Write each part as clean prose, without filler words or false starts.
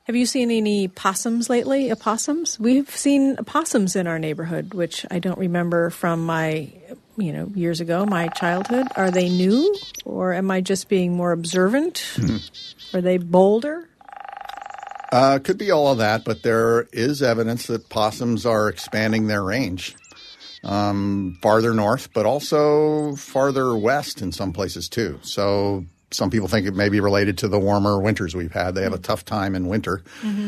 Have you seen any possums lately? Opossums? We've seen opossums in our neighborhood, which I don't remember from my, years ago, my childhood. Are they new, or am I just being more observant? Are they bolder? Could be all of that, but there is evidence that possums are expanding their range farther north, but also farther west in some places too. So some people think it may be related to the warmer winters we've had. They have a tough time in winter.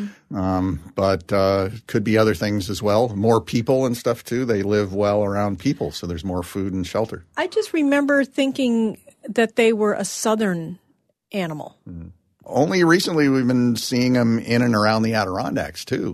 But could be other things as well. More people and stuff too. They live well around people, so there's more food and shelter. I just remember thinking that they were a southern animal. Only recently we've been seeing them in and around the Adirondacks too.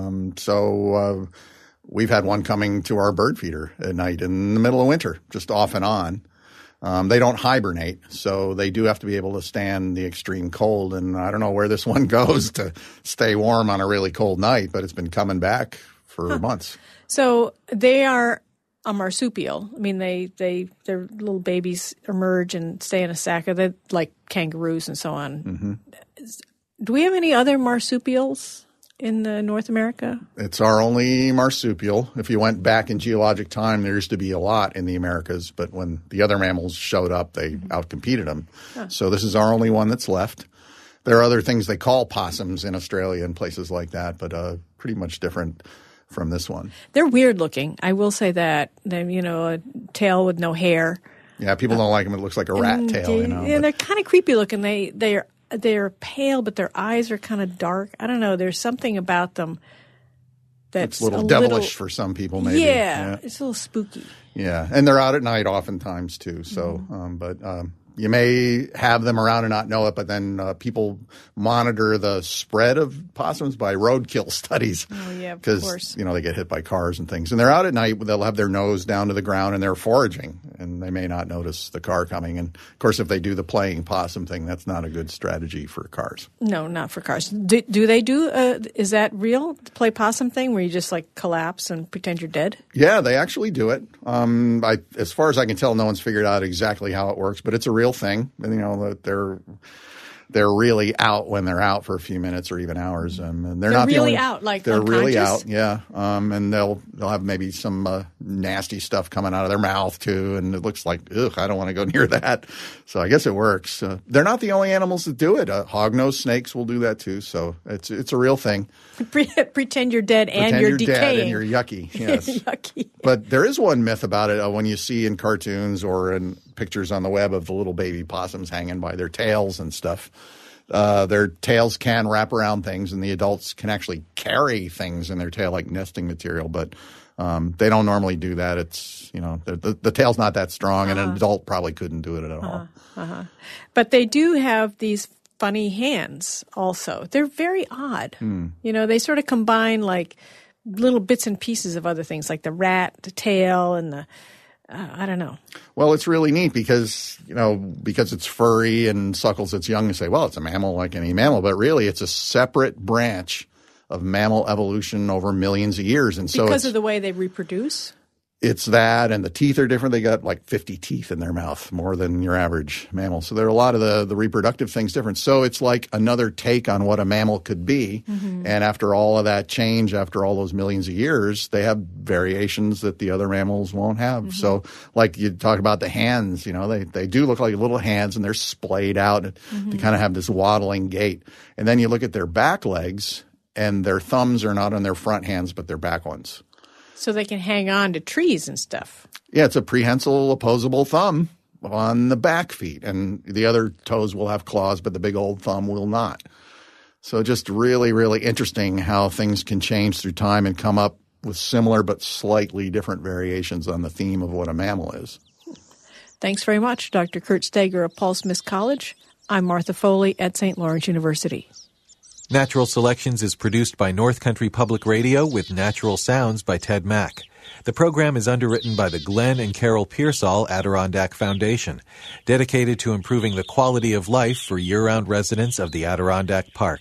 So we've had one coming to our bird feeder at night in the middle of winter, just off and on. They don't hibernate, so they do have to be able to stand the extreme cold. And I don't know where this one goes to stay warm on a really cold night, but it's been coming back for months. So they are a marsupial. I mean, their little babies emerge and stay in a sack. They're like kangaroos and so on. Do we have any other marsupials in North America? It's our only marsupial. If you went back in geologic time, there used to be a lot in the Americas, but when the other mammals showed up, they outcompeted them. So this is our only one that's left. There are other things they call possums in Australia and places like that, but pretty much different from this one. They're weird looking. I will say that. They're, a tail with no hair. Yeah, people don't like them. It looks like a rat tail. Yeah, they're kind of creepy looking. They're pale, but their eyes are kind of dark. I don't know. There's something about them that's it's a little devilish for some people, maybe. Yeah, it's a little spooky. Yeah, and they're out at night oftentimes too. So, but you may have them around and not know it, but then people monitor the spread of possums by roadkill studies. Oh, yeah, of course. Because, they get hit by cars and things. And they're out at night. They'll have their nose down to the ground and they're foraging. And they may not notice the car coming. And, of course, if they do the playing possum thing, that's not a good strategy for cars. No, not for cars. Do they do is that real, the play possum thing, where you just, collapse and pretend you're dead? Yeah, they actually do it. As far as I can tell, no one's figured out exactly how it works. But it's a real thing. And, they're really out when they're out for a few minutes or even hours. And they're not really out, they're really out, yeah. And they'll have maybe some nasty stuff coming out of their mouth too, and it looks like, ugh, I don't want to go near that. So I guess it works. They're not the only animals that do it. Hognose snakes will do that too. So it's a real thing. Pretend you're dead and you're decaying. Dead and you're yucky. Yes. Yucky. But there is one myth about it when you see in cartoons or in pictures on the web of the little baby possums hanging by their tails and stuff. Their tails can wrap around things, and the adults can actually carry things in their tail like nesting material, but they don't normally do that. It's, the tail's not that strong, and an adult probably couldn't do it at all. But they do have these funny hands also. They're very odd. They sort of combine little bits and pieces of other things, like the rat, the tail, and the I don't know. Well, it's really neat because it's furry and suckles its young and say, well, it's a mammal like any mammal. But really, it's a separate branch of mammal evolution over millions of years. And so because of the way they reproduce? It's that, and the teeth are different. They got 50 teeth in their mouth, more than your average mammal. So there are a lot of the reproductive things different. So it's like another take on what a mammal could be. And after all of that change, after all those millions of years, they have variations that the other mammals won't have. So like you talk about the hands, they do look like little hands, and they're splayed out. They kind of have this waddling gait. And then you look at their back legs, and their thumbs are not on their front hands, but their back ones. So they can hang on to trees and stuff. Yeah, it's a prehensile opposable thumb on the back feet. And the other toes will have claws, but the big old thumb will not. So just really, really interesting how things can change through time and come up with similar but slightly different variations on the theme of what a mammal is. Thanks very much, Dr. Kurt Steger of Paul Smith College. I'm Martha Foley at St. Lawrence University. Natural Selections is produced by North Country Public Radio with natural sounds by Ted Mack. The program is underwritten by the Glenn and Carol Pearsall Adirondack Foundation, dedicated to improving the quality of life for year-round residents of the Adirondack Park.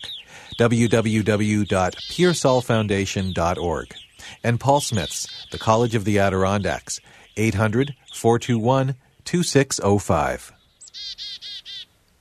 www.pearsallfoundation.org. And Paul Smith's, the College of the Adirondacks, 800-421-2605.